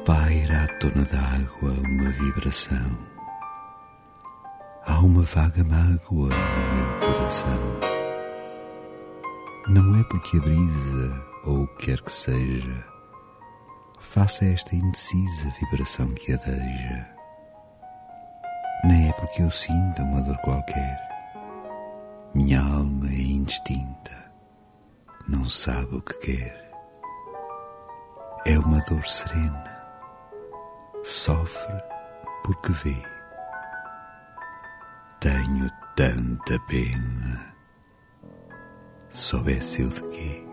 Paira à tona d'água uma vibração. Há uma vaga mágoa no meu coração. Não é porque a brisa, ou o que quer que seja, faça esta indecisa vibração que adeja. Nem é porque eu sinta uma dor qualquer. Minha alma é indistinta, não sabe o que quer. É uma dor serena, sofre porque vê. Tenho tanta pena, soubesse eu de quê.